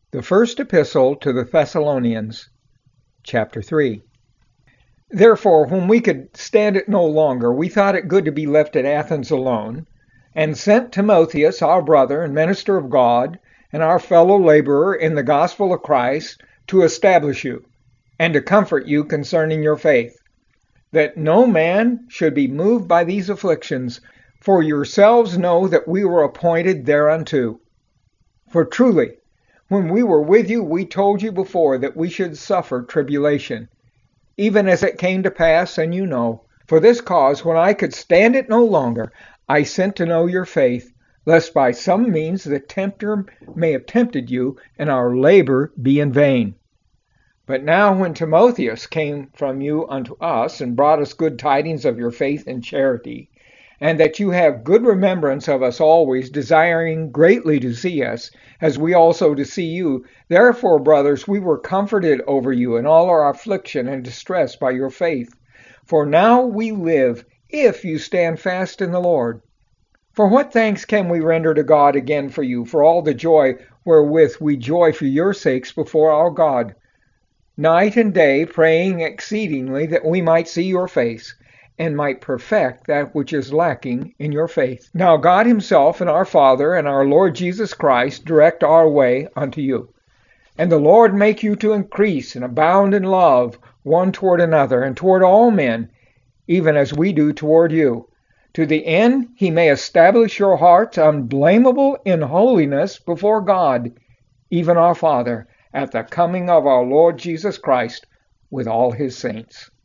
The First Epistle to the Thessalonians, chapter 3. Therefore, when we could stand it no longer, we thought it good to be left at Athens alone, and sent Timotheus, our brother and minister of God, and our fellow laborer in the gospel of Christ, to establish you, and to comfort you concerning your faith, that no man should be moved by these afflictions, for yourselves know that we were appointed thereunto. For truly, when we were with you, we told you before that we should suffer tribulation, even as it came to pass, and you know. For this cause, when I could stand it no longer, I sent to know your faith, lest by some means the tempter may have tempted you, and our labor be in vain. But now when Timotheus came from you unto us, and brought us good tidings of your faith and charity, and that you have good remembrance of us always, desiring greatly to see us, as we also to see you. Therefore, brothers, we were comforted over you in all our affliction and distress by your faith. For now we live, if you stand fast in the Lord. For what thanks can we render to God again for you, for all the joy wherewith we joy for your sakes before our God, night and day praying exceedingly that we might see your face, and might perfect that which is lacking in your faith. Now God himself and our Father and our Lord Jesus Christ direct our way unto you. And the Lord make you to increase and abound in love one toward another, and toward all men, even as we do toward you, to the end he may establish your hearts unblameable in holiness before God, even our Father, at the coming of our Lord Jesus Christ with all his saints.